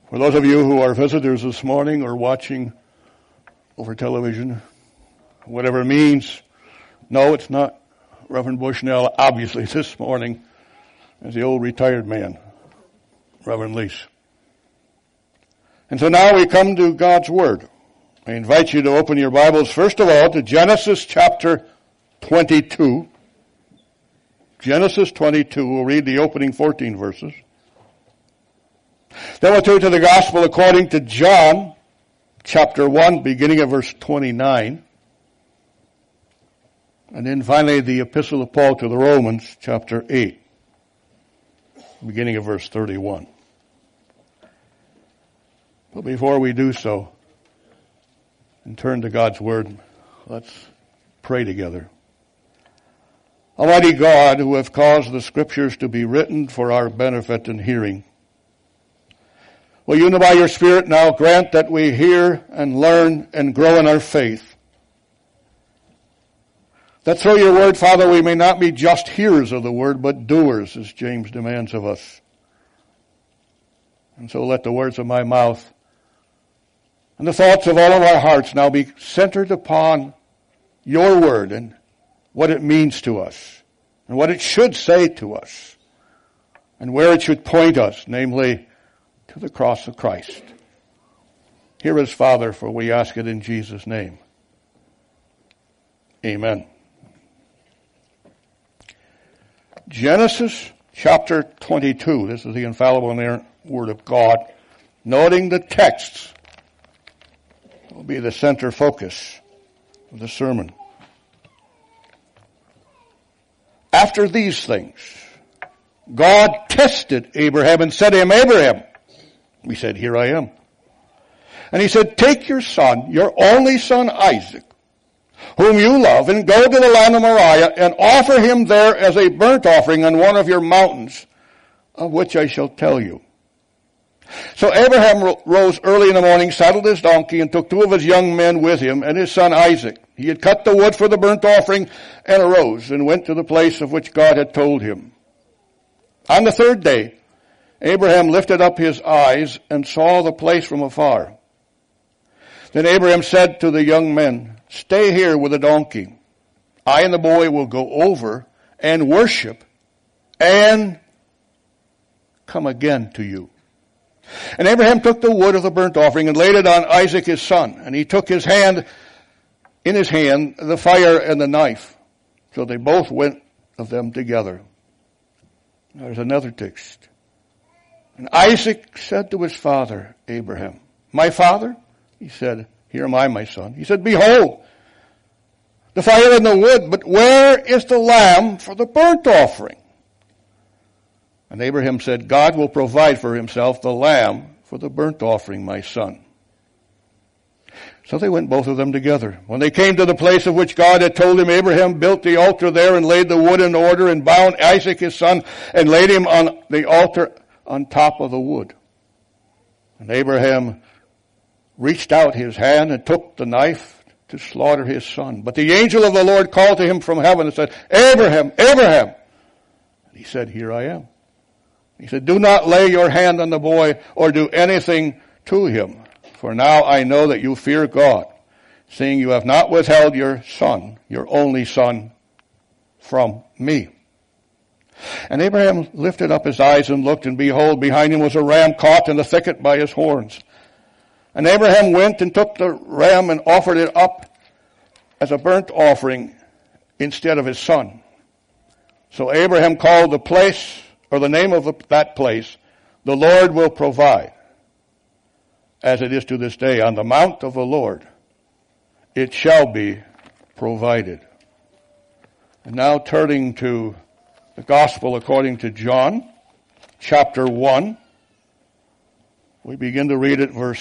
For those of you who are visitors this morning or watching over television, whatever it means, no, it's not Reverend Bushnell, obviously, this morning, as the old retired man, Reverend Lease. And so now we come to God's Word. I invite you to open your Bibles, first of all, to Genesis chapter 22. Genesis 22, we'll read the opening 14 verses. Then we'll turn to the Gospel according to John, chapter 1, beginning of verse 29. And then finally the Epistle of Paul to the Romans, chapter 8, beginning of verse 31. But before we do so and turn to God's Word, let's pray together. Almighty God, who have caused the Scriptures to be written for our benefit and hearing, will you, by your Spirit, now grant that we hear and learn and grow in our faith? That through your word, Father, we may not be just hearers of the word, but doers, as James demands of us. And so let the words of my mouth and the thoughts of all of our hearts now be centered upon your word and what it means to us and what it should say to us and where it should point us, namely to the cross of Christ. Hear us, Father, for we ask it in Jesus' name. Amen. Genesis chapter 22. This is the infallible and inerrant Word of God. Noting the texts will be the center focus of the sermon. After these things, God tested Abraham and said to him, Abraham. He said, here I am. And he said, take your son, your only son Isaac, whom you love, and go to the land of Moriah and offer him there as a burnt offering on one of your mountains, of which I shall tell you. So Abraham rose early in the morning, saddled his donkey, and took two of his young men with him and his son Isaac. He had cut the wood for the burnt offering and arose and went to the place of which God had told him. On the third day, Abraham lifted up his eyes and saw the place from afar. Then Abraham said to the young men, stay here with the donkey. I and the boy will go over and worship and come again to you. And Abraham took the wood of the burnt offering and laid it on Isaac his son. And he took in his hand the fire and the knife. So they both went of them together. There's another text. And Isaac said to his father, Abraham, my father? He said, here am I, my son. He said, behold, the fire and the wood, but where is the lamb for the burnt offering? And Abraham said, God will provide for himself the lamb for the burnt offering, my son. So they went both of them together. When they came to the place of which God had told him, Abraham built the altar there and laid the wood in order and bound Isaac his son and laid him on the altar on top of the wood. And Abraham reached out his hand and took the knife to slaughter his son. But the angel of the Lord called to him from heaven and said, Abraham, Abraham. And he said, here I am. He said, do not lay your hand on the boy or do anything to him. For now I know that you fear God, seeing you have not withheld your son, your only son, from me. And Abraham lifted up his eyes and looked, and behold, behind him was a ram caught in the thicket by his horns. And Abraham went and took the ram and offered it up as a burnt offering instead of his son. So Abraham called the place, or the name of that place, the Lord will provide, as it is to this day. On the mount of the Lord it shall be provided. And now turning to the Gospel according to John, chapter 1. We begin to read at verse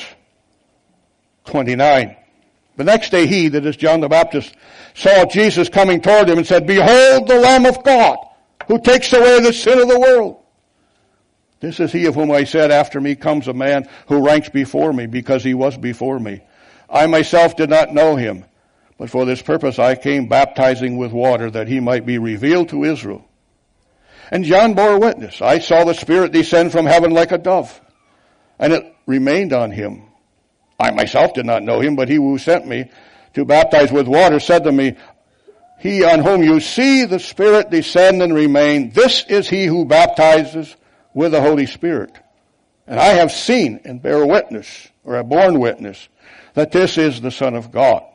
29. The next day he, that is John the Baptist, saw Jesus coming toward him and said, behold the Lamb of God, who takes away the sin of the world. This is he of whom I said, after me comes a man who ranks before me, because he was before me. I myself did not know him, but for this purpose I came baptizing with water, that he might be revealed to Israel. And John bore witness. I saw the Spirit descend from heaven like a dove. And it remained on him. I myself did not know him, but he who sent me to baptize with water said to me, he on whom you see the Spirit descend and remain, this is he who baptizes with the Holy Spirit. And I have seen and bear witness, or have borne witness, that this is the Son of God.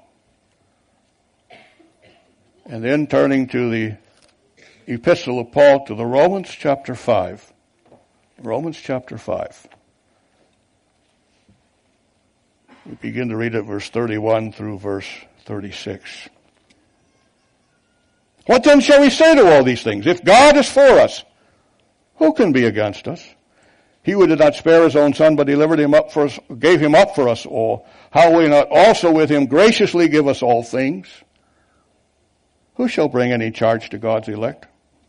And then turning to the epistle of Paul to the Romans chapter 5. Romans chapter 5. We begin to read at verse 31 through verse 36. What then shall we say to all these things? If God is for us, who can be against us? He who did not spare his own son, but delivered him up for us, gave him up for us all, how will he not also with him graciously give us all things? Who shall bring any charge to God's elect?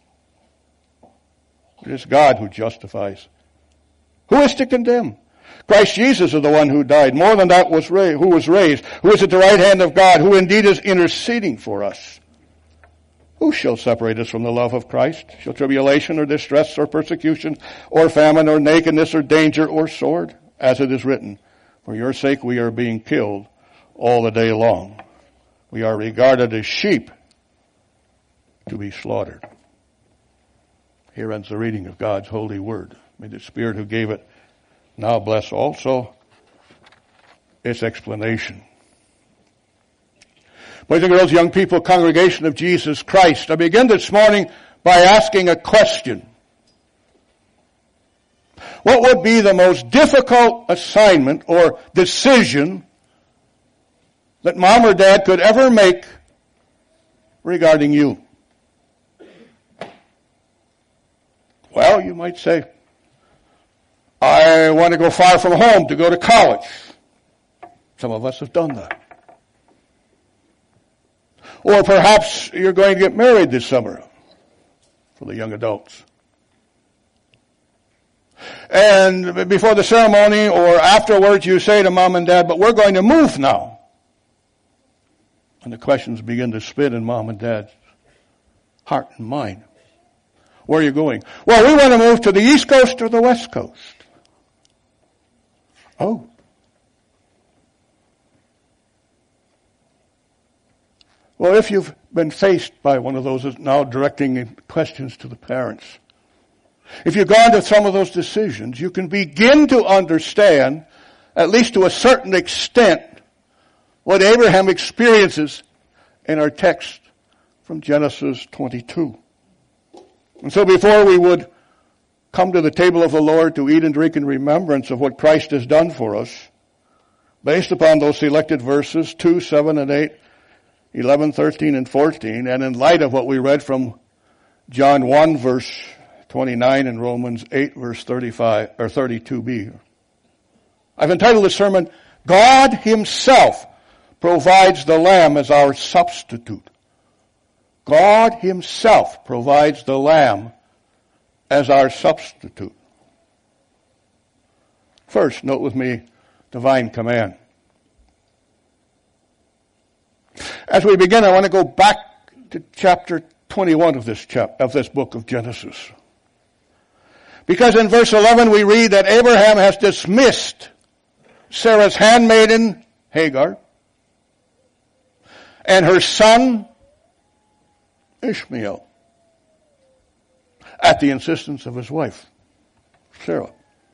It is God who justifies. Who is to condemn? Christ Jesus is the one who died. More than that, who was raised, who is at the right hand of God, who indeed is interceding for us. Who shall separate us from the love of Christ? Shall tribulation or distress or persecution or famine or nakedness or danger or sword? As it is written, for your sake we are being killed all the day long. We are regarded as sheep to be slaughtered. Here ends the reading of God's holy word. May the Spirit who gave it now bless also its explanation. Boys and girls, young people, congregation of Jesus Christ, I begin this morning by asking a question. What would be the most difficult assignment or decision that mom or dad could ever make regarding you? Well, you might say, I want to go far from home to go to college. Some of us have done that. Or perhaps you're going to get married this summer for the young adults. And before the ceremony or afterwards you say to mom and dad, but we're going to move now. And the questions begin to spin in mom and dad's heart and mind. Where are you going? Well, we want to move to the East Coast or the West Coast. Oh. Well, if you've been faced by one of those now directing questions to the parents, if you've gone to some of those decisions, you can begin to understand, at least to a certain extent, what Abraham experiences in our text from Genesis 22. And so before we would come to the table of the Lord to eat and drink in remembrance of what Christ has done for us, based upon those selected verses, 2, 7, and 8, 11, 13, and 14, and in light of what we read from John 1, verse 29, and Romans 8, verse 35, or 32b. I've entitled this sermon, God Himself provides the Lamb as our substitute. God Himself provides the Lamb as our substitute. First, note with me, divine command. As we begin, I want to go back to chapter 21 of this book of Genesis. Because in verse 11 we read that Abraham has dismissed Sarah's handmaiden, Hagar, and her son, Ishmael, at the insistence of his wife, Sarah.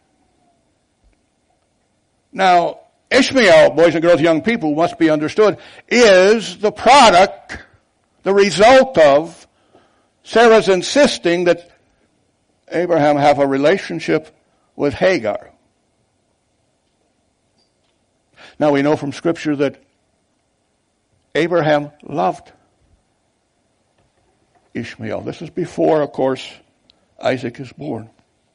Now, Ishmael, boys and girls, young people, must be understood, is the product, the result of Sarah's insisting that Abraham have a relationship with Hagar. Now we know from Scripture that Abraham loved Ishmael. This is before, of course, Isaac is born.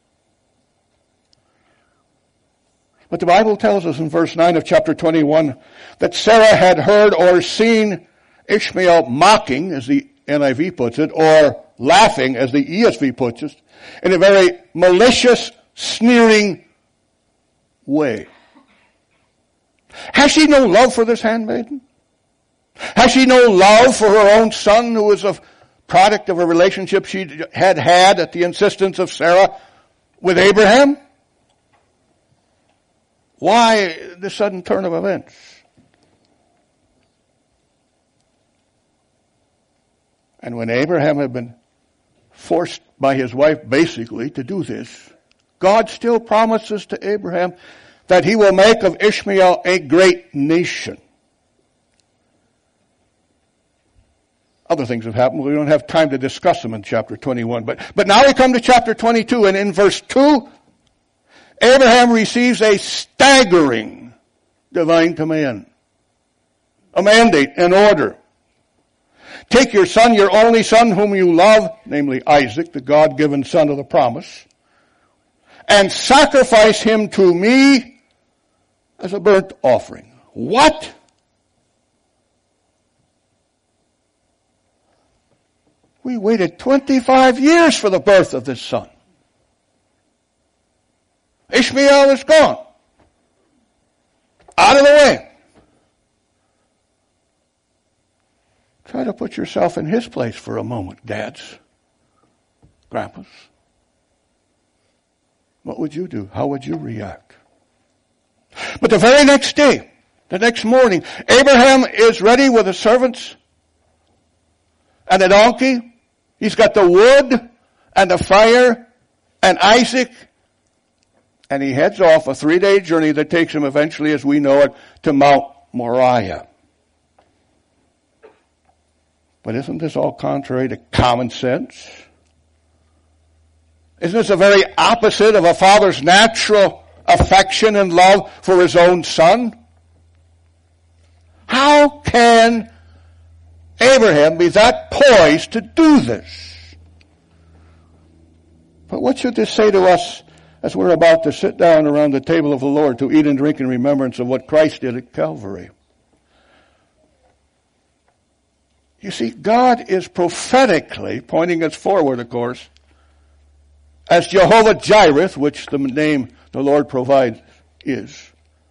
But the Bible tells us in verse 9 of chapter 21 that Sarah had heard or seen Ishmael mocking, as the NIV puts it, or laughing, as the ESV puts it, in a very malicious, sneering way. Has she no love for this handmaiden? Has she no love for her own son, who was a product of a relationship she had at the insistence of Sarah with Abraham? Why the sudden turn of events? And when Abraham had been forced by his wife basically to do this, God still promises to Abraham that he will make of Ishmael a great nation. Other things have happened. We don't have time to discuss them in chapter 21. But now we come to chapter 22, and in verse 2, Abraham receives a staggering divine command. A mandate, an order. Take your son, your only son whom you love, namely Isaac, the God-given son of the promise, and sacrifice him to me as a burnt offering. What? We waited 25 years for the birth of this son. Ishmael is gone. Out of the way. Try to put yourself in his place for a moment, dads, grandpas. What would you do? How would you react? But the very next day, the next morning, Abraham is ready with his servants and a donkey. He's got the wood and the fire and Isaac. And he heads off a 3-day journey that takes him eventually, as we know it, to Mount Moriah. But isn't this all contrary to common sense? Isn't this the very opposite of a father's natural affection and love for his own son? How can Abraham be that poised to do this? But what should this say to us as we're about to sit down around the table of the Lord to eat and drink in remembrance of what Christ did at Calvary? You see, God is prophetically pointing us forward, of course, as Jehovah Jireh, which the name the Lord provides is,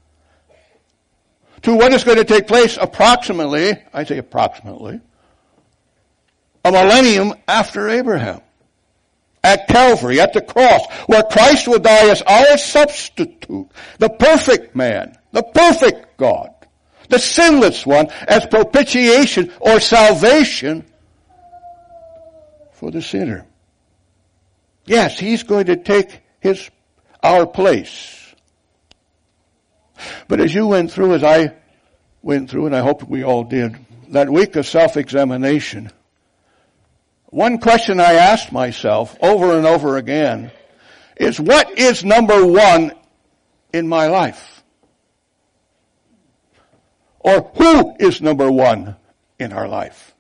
to what is going to take place approximately, I say approximately, a millennium after Abraham. At Calvary, at the cross, where Christ will die as our substitute, the perfect man, the perfect God, the sinless one, as propitiation or salvation for the sinner. Yes, he's going to take our place. But as you went through, as I went through, and I hope we all did, that week of self-examination, one question I asked myself over and over again is, what is number one in my life? Or who is number one in our life?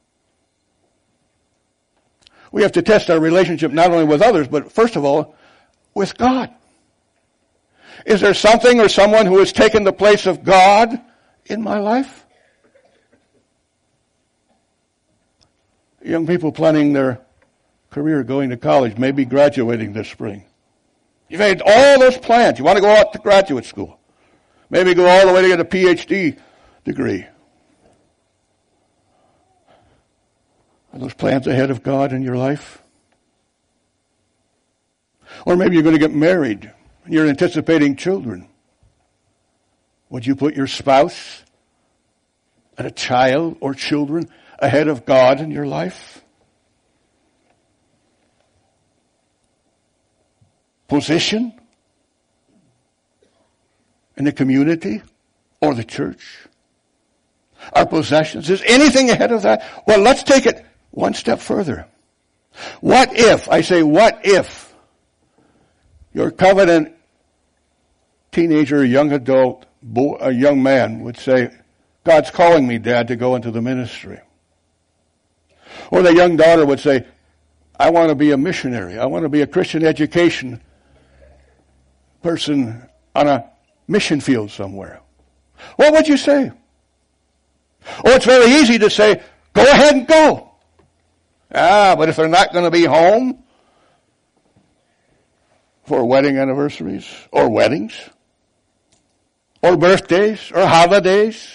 We have to test our relationship not only with others, but first of all, with God. Is there something or someone who has taken the place of God in my life? Young people planning their career, going to college, maybe graduating this spring. You've made all those plans. You want to go out to graduate school. Maybe go all the way to get a PhD degree. Are those plans ahead of God in your life? Or maybe you're going to get married and you're anticipating children. Would you put your spouse and a child or children ahead of God in your life? Position in the community or the church? Our possessions? Is anything ahead of that? Well, let's take it one step further. What if your covenant teenager, young adult, a young man would say, God's calling me, Dad, to go into the ministry. Or the young daughter would say, I want to be a missionary. I want to be a Christian education person on a mission field somewhere. What would you say? Oh, it's very easy to say, go ahead and go. But if they're not going to be home for wedding anniversaries or weddings or birthdays or holidays,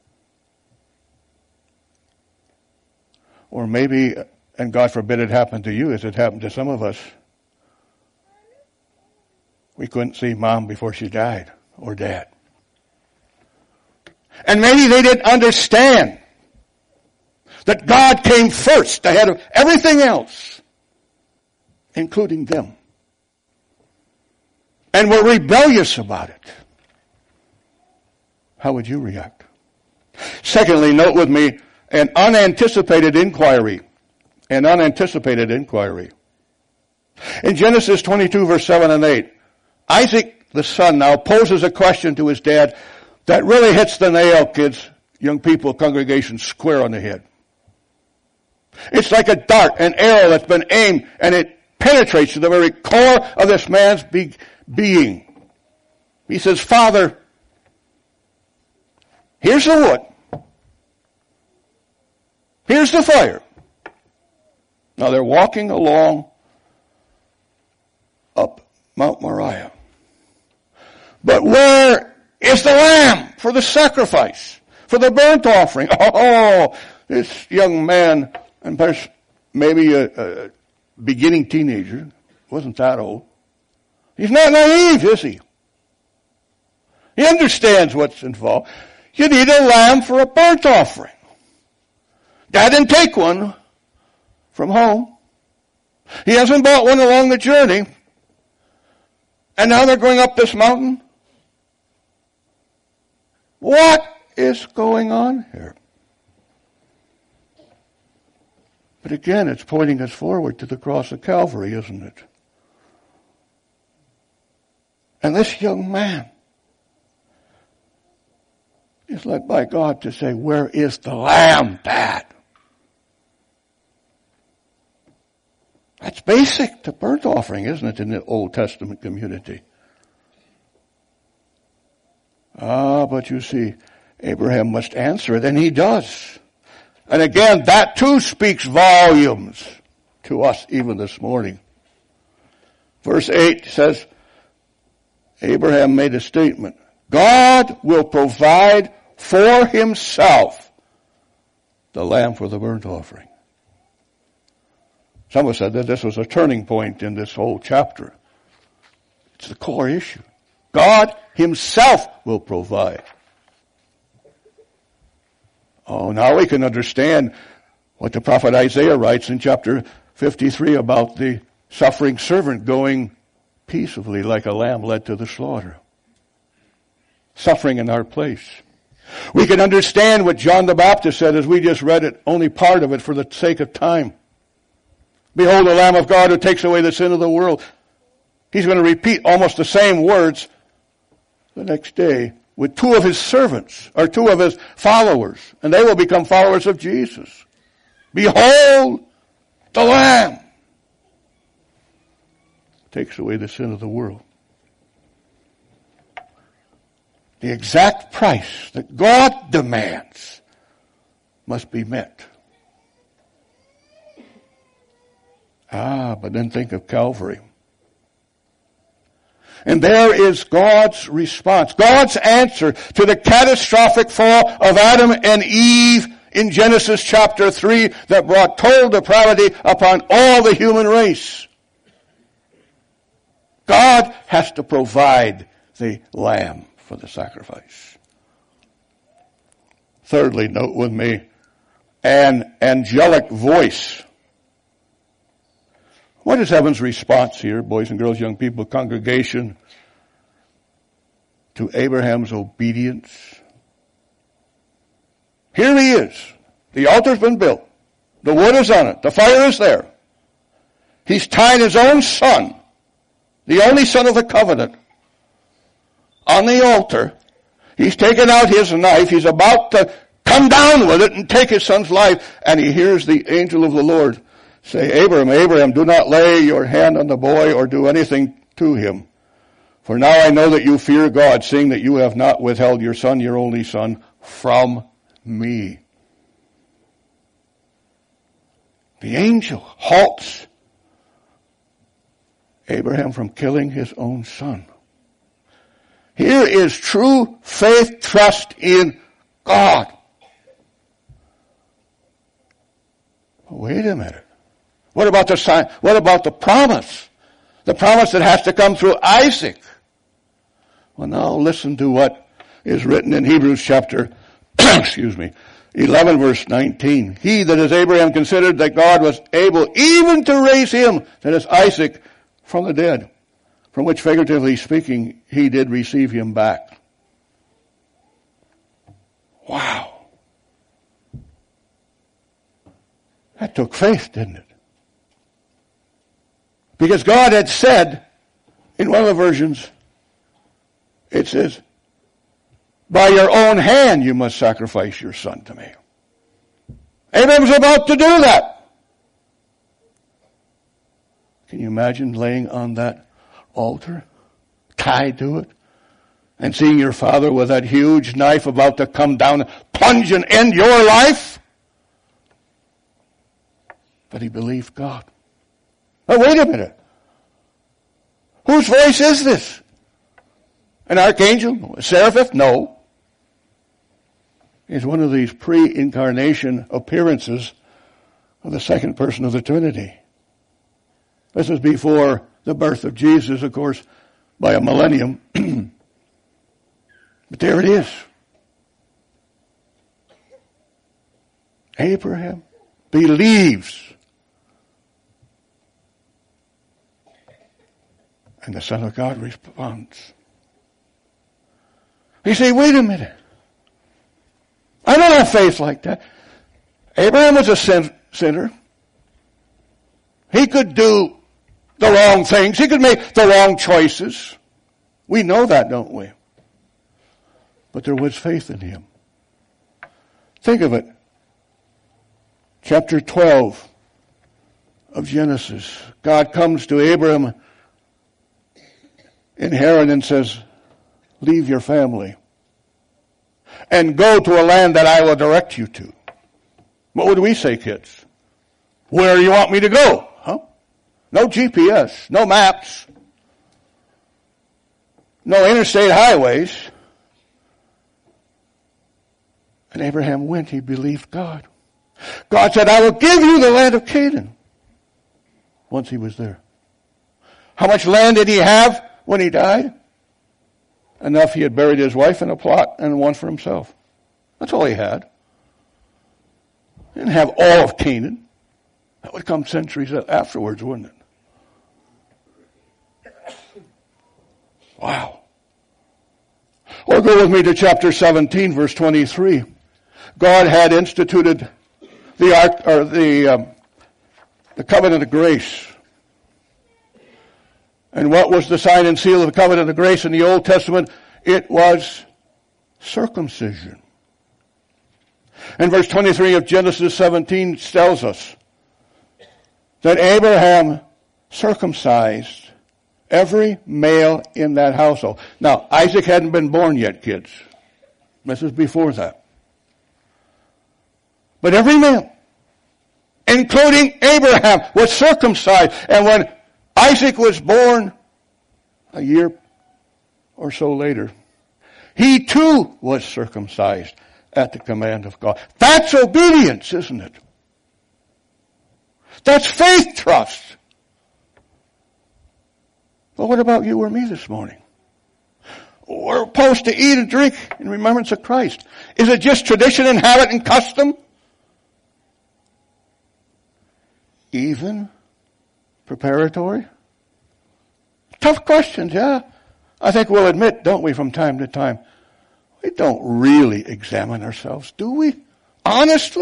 or maybe, and God forbid it happened to you as it happened to some of us, we couldn't see Mom before she died. or dad. And maybe they didn't understand that God came first ahead of everything else, including them, and were rebellious about it. How would you react? Secondly, note with me an unanticipated inquiry. An unanticipated inquiry. In Genesis 22, verse 7 and 8, Isaac, the son, now poses a question to his dad that really hits the nail, kids, young people, congregation, square on the head. It's like a dart, an arrow that's been aimed, and it penetrates to the very core of this man's being. He says, Father, here's the wood. Here's the fire. Now they're walking along up Mount Moriah. But where is the lamb for the sacrifice, for the burnt offering? Oh, this young man, and perhaps maybe a beginning teenager, wasn't that old. He's not naive, is he? He understands what's involved. You need a lamb for a burnt offering. Dad didn't take one from home. He hasn't bought one along the journey. And now they're going up this mountain. What is going on here? But again, it's pointing us forward to the cross of Calvary, isn't it? And this young man is led by God to say, where is the lamb, Dad? That's basic to burnt offering, isn't it, in the Old Testament community? But you see, Abraham must answer it, and he does. And again, that too speaks volumes to us even this morning. Verse 8 says, Abraham made a statement. God will provide for himself the lamb for the burnt offering. Some have said that this was a turning point in this whole chapter. It's the core issue. God himself will provide. Oh, now we can understand what the prophet Isaiah writes in chapter 53 about the suffering servant going peaceably like a lamb led to the slaughter. Suffering in our place. We can understand what John the Baptist said as we just read it, only part of it for the sake of time. Behold the Lamb of God who takes away the sin of the world. He's going to repeat almost the same words the next day with two of his servants, or two of his followers, and they will become followers of Jesus. Behold the Lamb takes away the sin of the world. The exact price that God demands must be met. But then think of Calvary. And there is God's response, God's answer to the catastrophic fall of Adam and Eve in Genesis chapter 3 that brought total depravity upon all the human race. God has to provide the lamb for the sacrifice. Thirdly, note with me, an angelic voice. What is heaven's response here, boys and girls, young people, congregation, to Abraham's obedience? Here he is. The altar's been built. The wood is on it. The fire is there. He's tied his own son, the only son of the covenant, on the altar. He's taken out his knife. He's about to come down with it and take his son's life. And he hears the angel of the Lord say, Abraham, Abraham, do not lay your hand on the boy or do anything to him. For now I know that you fear God, seeing that you have not withheld your son, your only son, from me. The angel halts Abraham from killing his own son. Here is true faith, trust in God. Wait a minute. What about the sign? What about the promise? The promise that has to come through Isaac. Well, now listen to what is written in Hebrews chapter, 11 verse 19. He, that is Abraham, considered that God was able even to raise him, that is Isaac, from the dead, from which, figuratively speaking, he did receive him back. Wow. That took faith, didn't it? Because God had said, in one of the versions, it says, by your own hand you must sacrifice your son to me. Abraham was about to do that. Can you imagine laying on that altar, tied to it, and seeing your father with that huge knife about to come down and plunge and end your life? But he believed God. Now wait a minute. Whose voice is this? An archangel? A seraphim? No. It's one of these pre-incarnation appearances of the second person of the Trinity. This is before the birth of Jesus, of course, by a millennium. But there it is. Abraham believes. And the Son of God responds. You say, wait a minute. I don't have faith like that. Abraham was a sinner. He could do the wrong things. He could make the wrong choices. We know that, don't we? But there was faith in him. Think of it. Chapter 12 of Genesis. God comes to Abraham in Haran and says, leave your family and go to a land that I will direct you to. What would we say, kids? Where do you want me to go? Huh? No GPS, no maps, no interstate highways. And Abraham went, he believed God. God said, I will give you the land of Canaan. Once he was there. How much land did he have when he died? Enough he had buried his wife in a plot and one for himself. That's all he had. He didn't have all of Canaan. That would come centuries afterwards, wouldn't it? Wow. Or go with me to chapter 17, verse 23. God had instituted the covenant of grace. And what was the sign and seal of the covenant of grace in the Old Testament? It was circumcision. And verse 23 of Genesis 17 tells us that Abraham circumcised every male in that household. Now, Isaac hadn't been born yet, kids. This is before that. But every male, including Abraham, was circumcised. And when Isaac was born a year or so later, he too was circumcised at the command of God. That's obedience, isn't it? That's faith trust. But what about you or me this morning? We're supposed to eat and drink in remembrance of Christ. Is it just tradition and habit and custom? Even preparatory? Tough questions, yeah. I think we'll admit, don't we, from time to time, we don't really examine ourselves, do we? Honestly?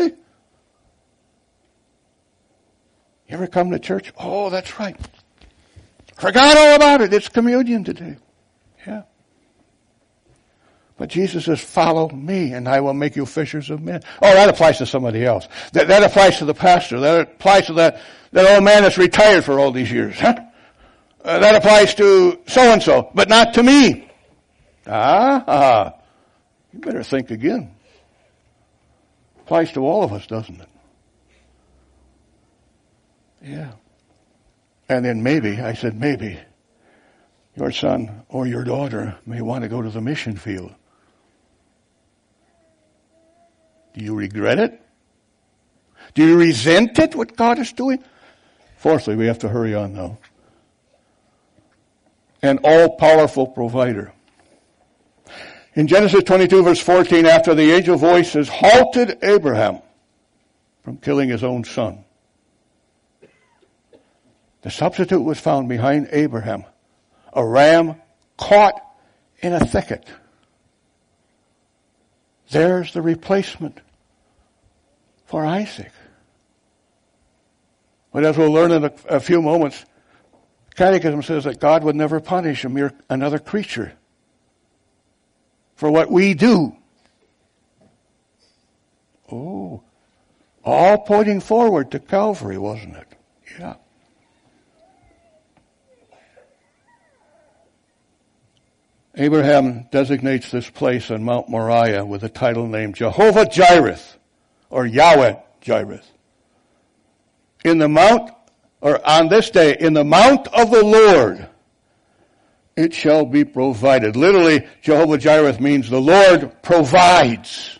You ever come to church? Oh, that's right. Forgot all about it. It's communion today. Yeah. But Jesus says, follow me and I will make you fishers of men. Oh, that applies to somebody else. That applies to the pastor. That applies to that old man that's retired for all these years. Huh? That applies to so-and-so, but not to me. You better think again. Applies to all of us, doesn't it? Yeah. And then maybe, I said maybe, your son or your daughter may want to go to the mission field. Do you regret it? Do you resent it, what God is doing? Fourthly, we have to hurry on now. An all-powerful provider. In Genesis 22 verse 14, after the angel voice has halted Abraham from killing his own son, the substitute was found behind Abraham, a ram caught in a thicket. There's the replacement for Isaac. But as we'll learn in a few moments, Catechism says that God would never punish another creature for what we do. Oh, all pointing forward to Calvary, wasn't it? Yeah. Abraham designates this place on Mount Moriah with the title named Jehovah Jireh, or Yahweh Jireh. In the mount, or on this day, in the mount of the Lord, it shall be provided. Literally, Jehovah Jireh means the Lord provides.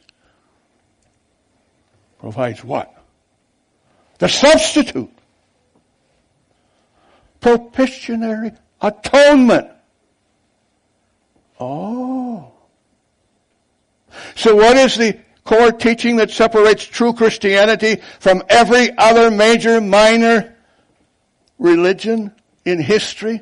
Provides what? The substitute. Propitiatory atonement. Oh. So what is the core teaching that separates true Christianity from every other major, minor religion in history?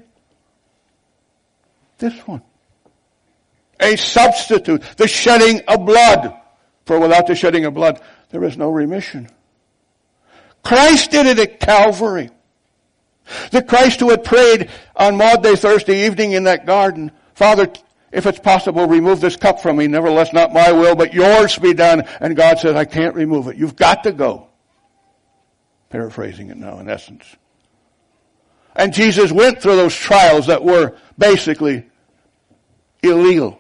This one. A substitute. The shedding of blood. For without the shedding of blood, there is no remission. Christ did it at Calvary. The Christ who had prayed on Maundy Thursday evening in that garden, Father, if it's possible, remove this cup from me. Nevertheless, not my will, but yours be done. And God says, I can't remove it. You've got to go. Paraphrasing it now in essence. And Jesus went through those trials that were basically illegal.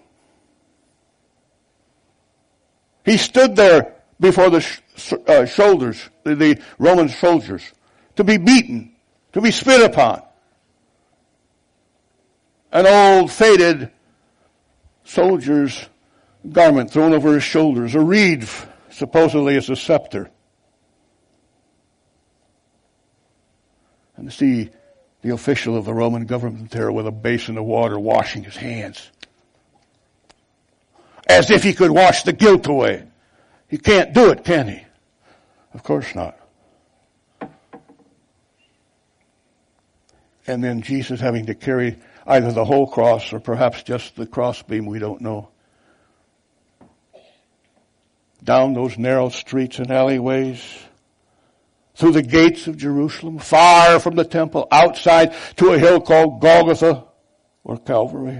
He stood there before the shoulders, the Roman soldiers, to be beaten, to be spit upon. An old faded soldier's garment thrown over his shoulders, a reed supposedly as a scepter. And to see the official of the Roman government there with a basin of water washing his hands. As if he could wash the guilt away. He can't do it, can he? Of course not. And then Jesus having to carry either the whole cross or perhaps just the crossbeam, we don't know. Down those narrow streets and alleyways, through the gates of Jerusalem, far from the temple, outside to a hill called Golgotha or Calvary.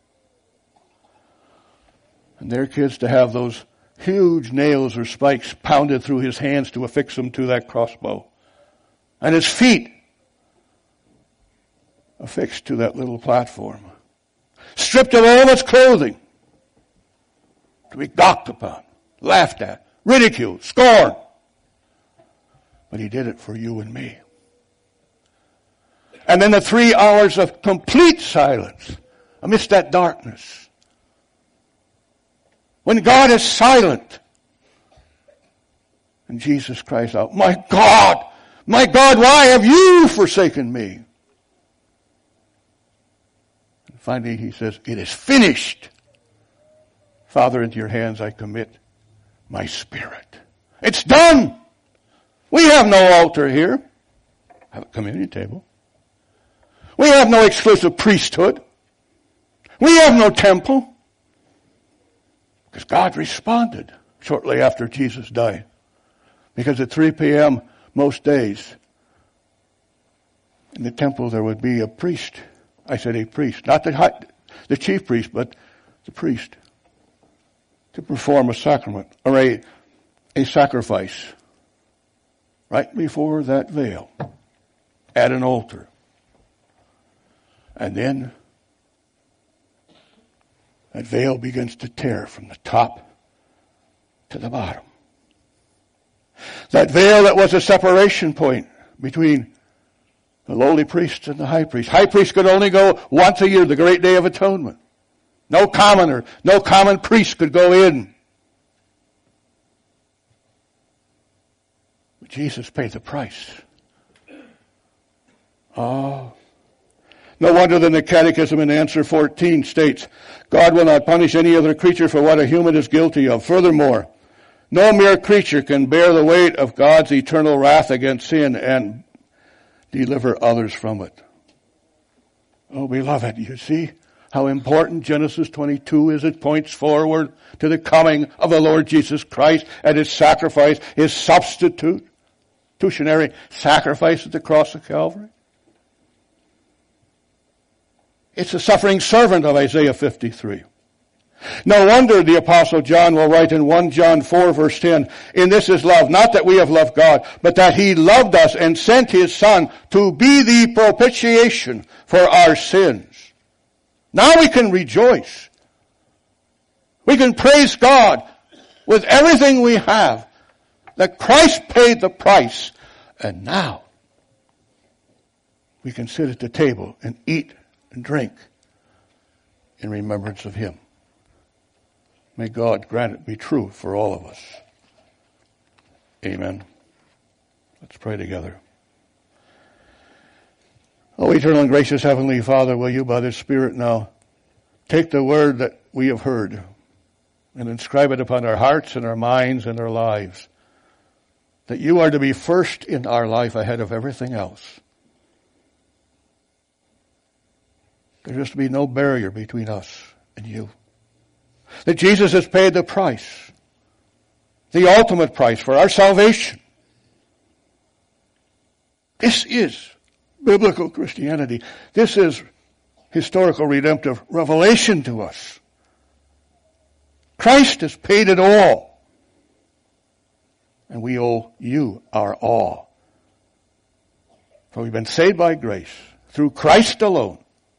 And their kids to have those huge nails or spikes pounded through his hands to affix them to that crossbow. And his feet affixed to that little platform. Stripped of all its clothing. To be gawked upon, laughed at, ridiculed, scorned. But he did it for you and me. And then the 3 hours of complete silence amidst that darkness. When God is silent. And Jesus cries out, my God, why have you forsaken me? And finally he says, it is finished. Father, into your hands I commit my spirit. It's done. We have no altar here. Have a communion table. We have no exclusive priesthood. We have no temple. Because God responded shortly after Jesus died. Because at 3 p.m. most days, in the temple there would be a priest. I said a priest. Not the chief priest, but the priest. To perform a sacrament, or a sacrifice. Right before that veil. At an altar. And then that veil begins to tear from the top to the bottom. That veil that was a separation point between the lowly priest and the high priest. High priest could only go once a year, the great day of atonement. No commoner, no common priest could go in. But Jesus paid the price. Oh. No wonder that the Catechism in answer 14 states, God will not punish any other creature for what a human is guilty of. Furthermore, no mere creature can bear the weight of God's eternal wrath against sin and deliver others from it. Oh, beloved, you see how important Genesis 22 is. It points forward to the coming of the Lord Jesus Christ and his sacrifice, his substitutionary sacrifice at the cross of Calvary. It's the suffering servant of Isaiah 53. No wonder the Apostle John will write in 1 John 4 verse 10, in this is love, not that we have loved God, but that he loved us and sent his Son to be the propitiation for our sins. Now we can rejoice. We can praise God with everything we have, that Christ paid the price, and now we can sit at the table and eat and drink in remembrance of him. May God grant it be true for all of us. Amen. Let's pray together. Oh, eternal and gracious Heavenly Father, will you by the Spirit now take the word that we have heard and inscribe it upon our hearts and our minds and our lives, that you are to be first in our life ahead of everything else. There is to be no barrier between us and you. That Jesus has paid the price, the ultimate price for our salvation. This is biblical Christianity. This is historical redemptive revelation to us. Christ has paid it all. And we owe you our all. For we've been saved by grace through Christ alone,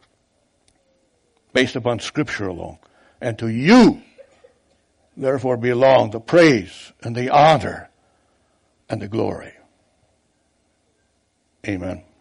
based upon Scripture alone. And to you, therefore, belong the praise and the honor and the glory. Amen.